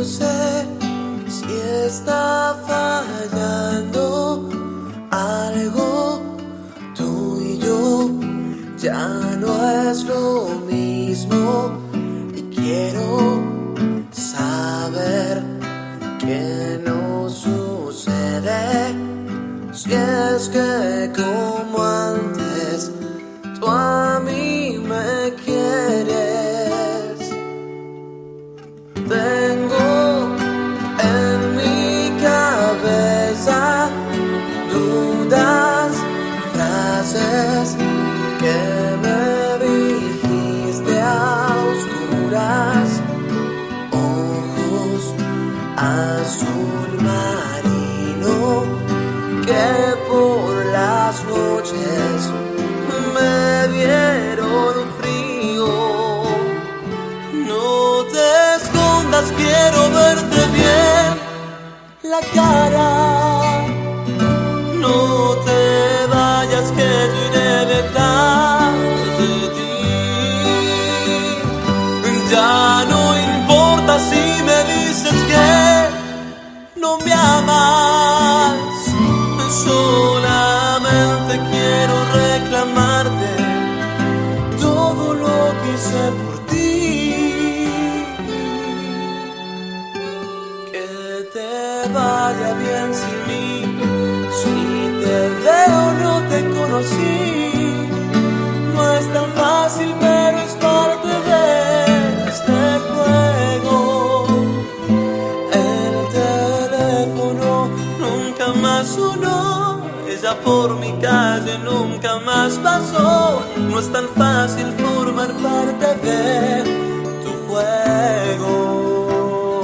sé si está fallando algo. Tú y yo ya no es lo mismo y quiero saber qué nos sucede. Si es que como antes tú a mí me quieres. Tengo en mi cabeza dudas, frases que me dijiste a oscuras, ojos azul marino que por las noches me dieron frío. No te escondas, quiero verte bien la cara. No te vayas, que yo iré detrás de ti. Ya no importa si me dices que no me amas. Solamente quiero reclamarte todo lo que hice por ti. Que te vaya bien sin mí. Si te veo no te conocí. No es tan fácil, pero es parte de este juego. El teléfono nunca más sonó. Ella por mi calle nunca más pasó. No es tan fácil formar parte de tu juego.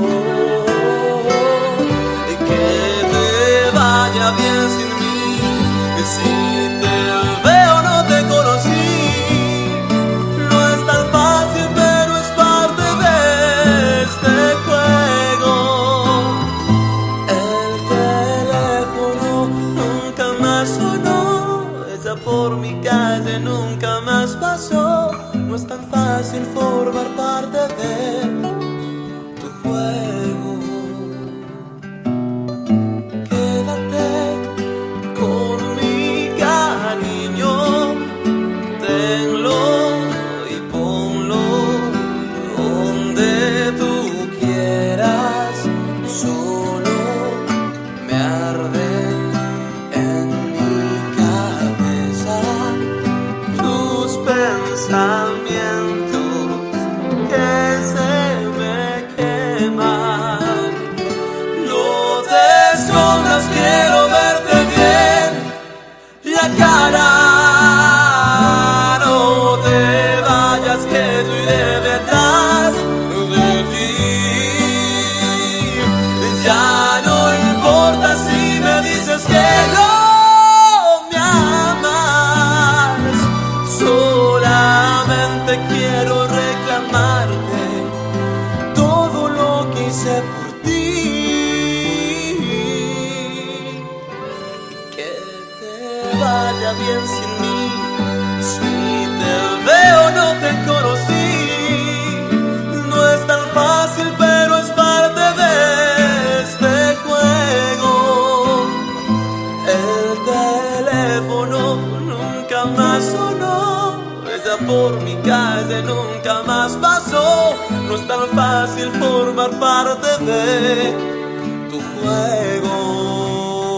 Y que te vaya bien sin mí. Si te veo no te conocí. No es tan fácil, pero es parte de este juego. El teléfono nunca más sonó. Ella por mi calle nunca más pasó. No es tan fácil formar parte de tu juego. Quédate con mi cariño. Tenlo y ponlo donde tú quieras. Solo me arden en mi cabeza tus pensamientos que se me queman. No te escondas, quiero verte bien la cara. No te vayas, que yo iré detrás de ti. Ya no importa si me dices que no me amas. Solamente quiero reclamarte todo lo que hice por ti. Y que te vaya bien sin mí. Si te veo no te conocí. No es tan fácil, pero es parte de este juego. El teléfono nunca más sonó. Ella por mi calle nunca más pasó. No es tan fácil formar parte de tu juego.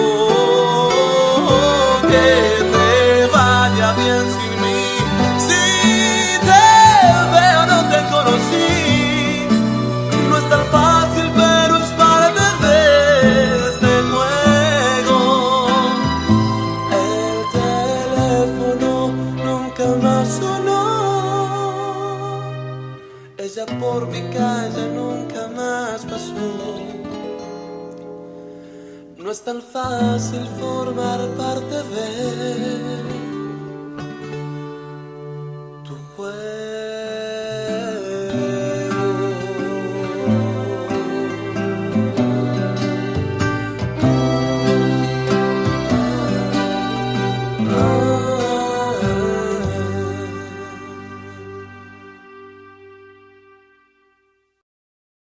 Que te vaya bien sin mí. Si te veo no te conocí. No es tan fácil, pero es parte de este juego. El teléfono nunca más sonó. Ella por mi calle nunca más pasó. No es tan fácil formar parte de